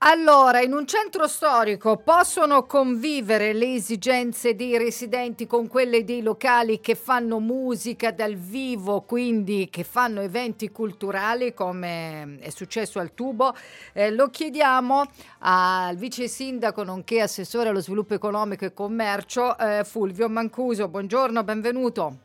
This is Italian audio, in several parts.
Allora, in un centro storico possono convivere le esigenze dei residenti con quelle dei locali che fanno musica dal vivo, quindi che fanno eventi culturali come è successo al Tubo? Lo chiediamo al vice sindaco nonché assessore allo sviluppo economico e commercio, Fulvio Mancuso. Buongiorno, benvenuto.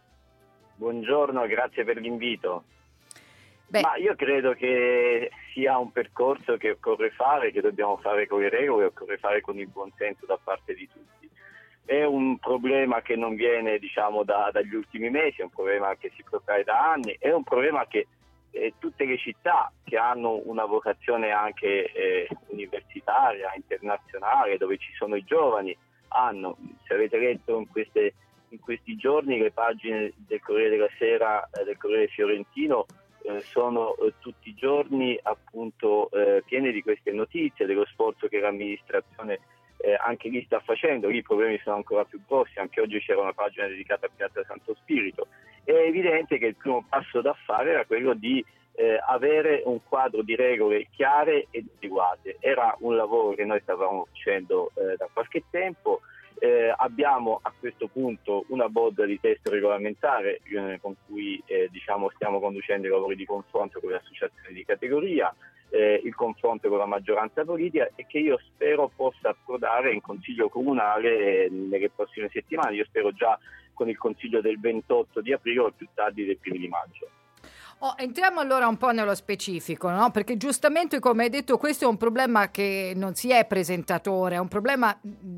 Buongiorno, grazie per l'invito. Beh, Ma io credo che sia un percorso che occorre fare, che dobbiamo fare con le regole, occorre fare con il buonsenso da parte di tutti. È un problema che non viene, dagli ultimi mesi, è un problema che si protrae da anni, è un problema che tutte le città che hanno una vocazione anche universitaria, internazionale, dove ci sono i giovani, hanno. Se avete letto in questi giorni le pagine del Corriere della Sera, del Corriere Fiorentino, sono tutti i giorni appunto piene di queste notizie, dello sforzo che l'amministrazione anche lì sta facendo. Lì i problemi sono ancora più grossi, anche oggi c'era una pagina dedicata a Piazza Santo Spirito. È evidente che il primo passo da fare era quello di avere un quadro di regole chiare e adeguate. Era un lavoro che noi stavamo facendo da qualche tempo. Abbiamo a questo punto una bozza di testo regolamentare con cui stiamo conducendo i lavori di confronto con le associazioni di categoria, il confronto con la maggioranza politica, e che io spero possa approdare in Consiglio Comunale nelle prossime settimane. Io spero già con il Consiglio del 28 di aprile o più tardi del 1 di maggio. Entriamo allora un po' nello specifico, no? Perché giustamente, come hai detto, questo è un problema che non si è presentatore, è un problema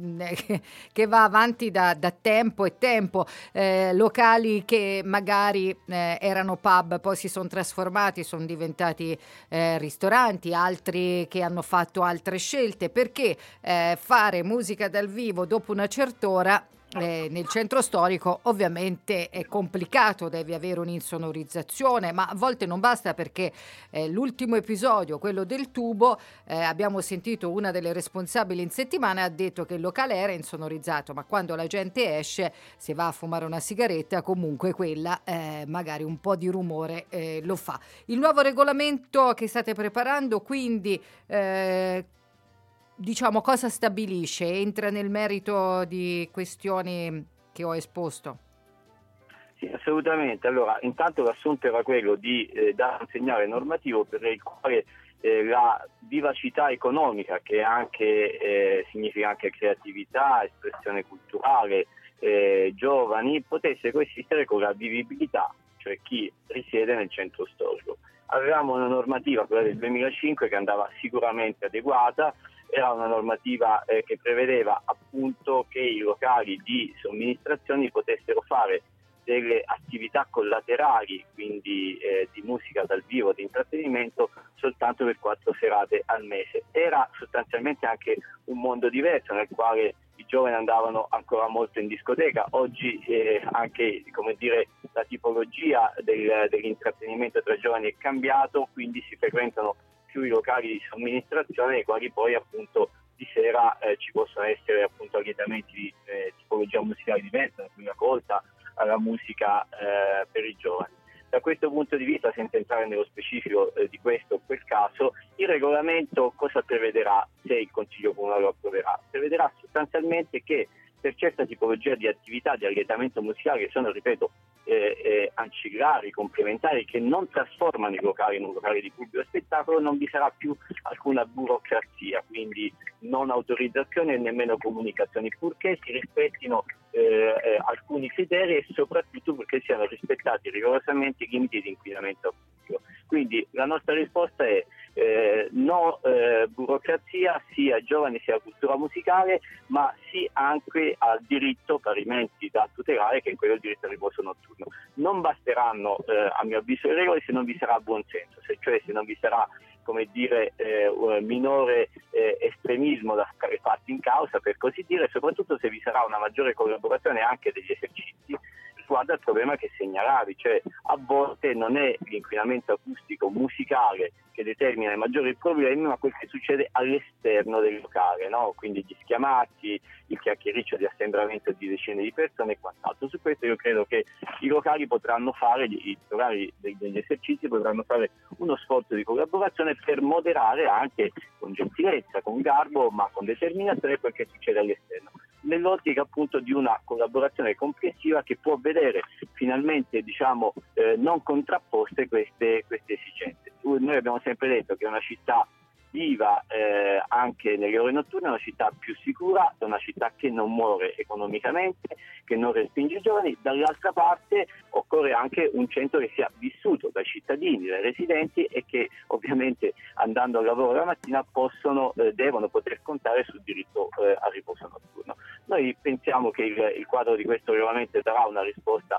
che va avanti da tempo e tempo. Locali che magari erano pub, poi si sono trasformati, sono diventati ristoranti, altri che hanno fatto altre scelte, perché fare musica dal vivo dopo una certa ora nel centro storico ovviamente è complicato, devi avere un'insonorizzazione, ma a volte non basta, perché l'ultimo episodio, quello del Tubo, abbiamo sentito una delle responsabili in settimana ha detto che il locale era insonorizzato, ma quando la gente esce, se va a fumare una sigaretta, comunque quella magari un po' di rumore lo fa. Il nuovo regolamento che state preparando quindi cosa stabilisce? Entra nel merito di questioni che ho esposto? Sì, assolutamente. Allora, intanto l'assunto era quello di dare un segnale normativo per il quale la vivacità economica, che anche significa anche creatività, espressione culturale, giovani, potesse coesistere con la vivibilità, cioè chi risiede nel centro storico. Avevamo una normativa, quella del 2005, che andava sicuramente adeguata. Era una normativa che prevedeva appunto che i locali di somministrazioni potessero fare delle attività collaterali, quindi di musica dal vivo, di intrattenimento, soltanto per 4 serate al mese. Era sostanzialmente anche un mondo diverso, nel quale i giovani andavano ancora molto in discoteca. Oggi anche, la tipologia dell'intrattenimento tra giovani è cambiato, quindi si frequentano più i locali di somministrazione, nei quali poi appunto di sera ci possono essere appunto allietamenti di tipologia musicale diversa, da quella colta alla musica per i giovani. Da questo punto di vista, senza entrare nello specifico di questo o quel caso, il regolamento cosa prevederà se il Consiglio Comunale lo approverà? Prevederà sostanzialmente che per certa tipologia di attività di allietamento musicale, che sono, ripeto, ancillari, complementari, che non trasformano i locali in un locale di pubblico spettacolo, non vi sarà più alcuna burocrazia, quindi non autorizzazioni e nemmeno comunicazioni, purché si rispettino alcuni criteri e soprattutto purché siano rispettati rigorosamente i limiti di inquinamento acustico. Quindi la nostra risposta è no burocrazia, sia giovani sia cultura musicale, ma sì anche al diritto parimenti da tutelare, che è quello del diritto al riposo notturno. Non basteranno a mio avviso le regole se non vi sarà buonsenso, cioè se non vi sarà minore estremismo da stare fatti in causa, per così dire, soprattutto se vi sarà una maggiore collaborazione anche degli esercizi riguarda il problema che segnalavi, cioè a volte non è l'inquinamento acustico musicale che determina i maggiori problemi, ma quel che succede all'esterno del locale, no? Quindi gli schiamazzi, il chiacchiericcio di assembramento di decine di persone e quant'altro. Su questo io credo che i locali potranno fare, i locali degli esercizi potranno fare uno sforzo di collaborazione per moderare anche con gentilezza, con garbo, ma con determinazione quel che succede all'esterno, nell'ottica appunto di una collaborazione complessiva che può vedere finalmente non contrapposte queste esigenze. Noi abbiamo sempre detto che una città viva anche nelle ore notturne è una città più sicura, è una città che non muore economicamente, che non respinge i giovani. Dall'altra parte occorre anche un centro che sia vissuto dai cittadini, dai residenti e che ovviamente andando al lavoro la mattina devono poter contare sul diritto al riposo notturno. Noi pensiamo che il quadro di questo regolamento darà una risposta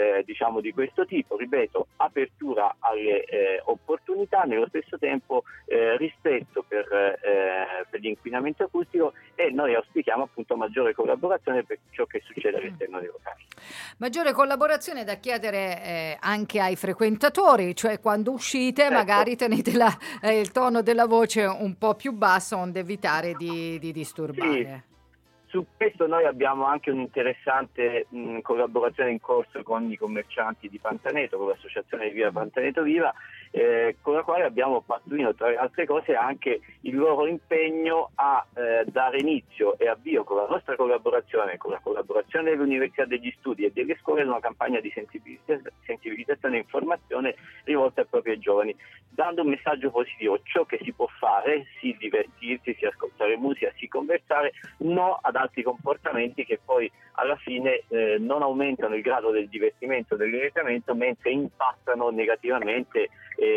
di questo tipo, ripeto, apertura alle opportunità, nello stesso tempo rispetto per l'inquinamento acustico, e noi auspichiamo appunto maggiore collaborazione per ciò che succede all'esterno dei locali. Maggiore collaborazione da chiedere anche ai frequentatori, cioè quando uscite magari tenete il tono della voce un po' più basso onde evitare di disturbare. Sì. Su questo noi abbiamo anche un'interessante collaborazione in corso con i commercianti di Pantaneto, con l'associazione Via Pantaneto Viva, con la quale abbiamo pattuito tra le altre cose anche il loro impegno a dare inizio e avvio con la nostra collaborazione, con la collaborazione dell'Università degli Studi e delle scuole, ad una campagna di sensibilizzazione e informazione rivolta proprio ai giovani, dando un messaggio positivo: ciò che si può fare, si divertirsi, si ascoltare musica, si conversare, no ad altri comportamenti che poi alla fine non aumentano il grado del divertimento, dell'irritamento, mentre impattano negativamente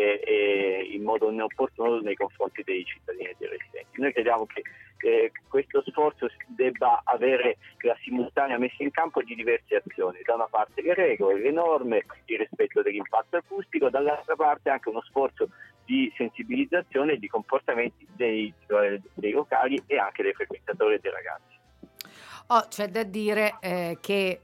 in modo inopportuno nei confronti dei cittadini e dei residenti. Noi crediamo che questo sforzo debba avere la simultanea messa in campo di diverse azioni: da una parte le regole, le norme, il rispetto dell'impatto acustico, dall'altra parte anche uno sforzo di sensibilizzazione e di comportamenti dei locali e anche dei frequentatori e dei ragazzi. C'è da dire che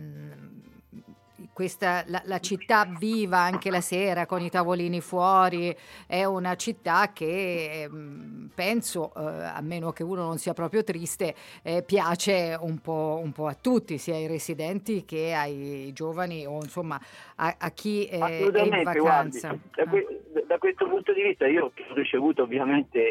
la città viva anche la sera con i tavolini fuori è una città che penso, a meno che uno non sia proprio triste, piace un po' a tutti, sia ai residenti che ai giovani o insomma a chi è in vacanza. Guardi, da questo punto di vista io ho ricevuto ovviamente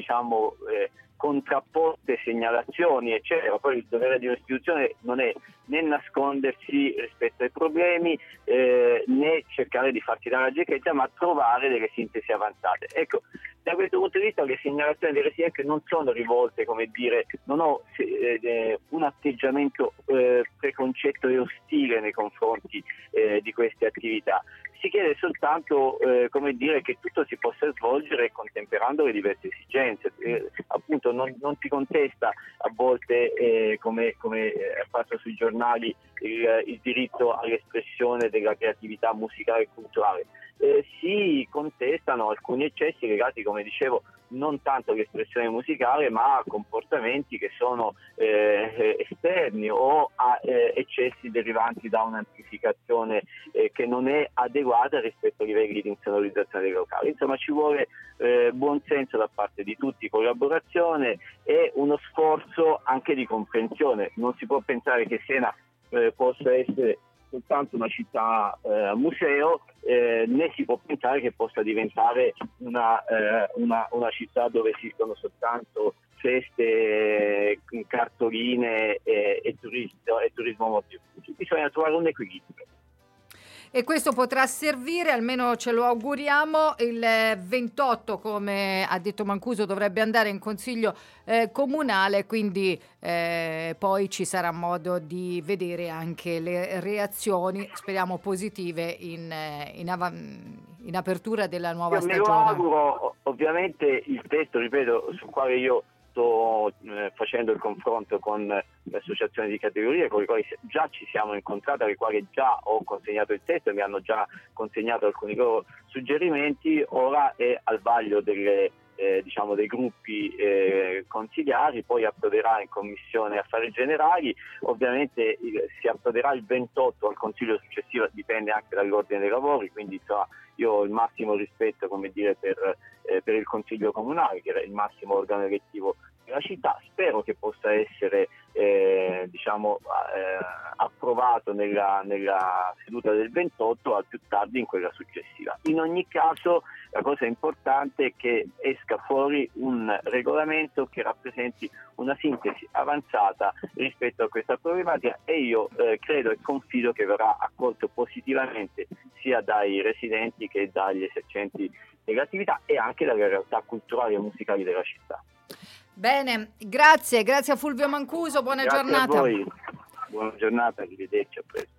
contrapposte segnalazioni eccetera. Poi il dovere di un'istituzione non è né nascondersi rispetto ai problemi né cercare di farsi dare la giacchetta, ma trovare delle sintesi avanzate. Ecco, da questo punto di vista le segnalazioni dei residenti non sono rivolte, non ho un atteggiamento preconcetto e ostile nei confronti di queste attività. Si chiede soltanto che tutto si possa svolgere contemperando le diverse esigenze. Appunto non si contesta a volte come passa sui giornali il diritto all'espressione della creatività musicale e culturale. Si contestano alcuni eccessi legati, come dicevo, non tanto all'espressione musicale, ma a comportamenti che sono esterni o a eccessi derivanti da un'amplificazione che non è adeguata rispetto ai livelli di insonorizzazione dei locali. Insomma, ci vuole buon senso da parte di tutti, collaborazione e uno sforzo anche di comprensione. Non si può pensare che Siena possa essere soltanto una città museo, né si può pensare che possa diventare una città dove esistono soltanto feste, cartoline e turismo molto. Bisogna trovare un equilibrio. E questo potrà servire, almeno ce lo auguriamo. Il 28, come ha detto Mancuso, dovrebbe andare in consiglio comunale, quindi poi ci sarà modo di vedere anche le reazioni, speriamo positive, in apertura della nuova stagione. Me lo auguro. Ovviamente il testo, ripeto, sul quale io sto facendo il confronto con le associazioni di categoria con le quali già ci siamo incontrati, alle quali già ho consegnato il testo e mi hanno già consegnato alcuni loro suggerimenti. Ora è al vaglio delle diciamo dei gruppi consigliari, poi approderà in Commissione Affari Generali, ovviamente si approderà il 28 al Consiglio successivo, dipende anche dall'ordine dei lavori, quindi insomma, io ho il massimo rispetto, come dire, per il Consiglio Comunale, che era il massimo organo elettivo della città. Spero che possa essere approvato nella seduta del 28, al più tardi in quella successiva. In ogni caso la cosa importante è che esca fuori un regolamento che rappresenti una sintesi avanzata rispetto a questa problematica, e io credo e confido che verrà accolto positivamente sia dai residenti che dagli esercenti dell'attività e anche dalle realtà culturali e musicali della città. Bene, grazie a Fulvio Mancuso, buona Grazie giornata. a voi, buona giornata, arrivederci, a presto.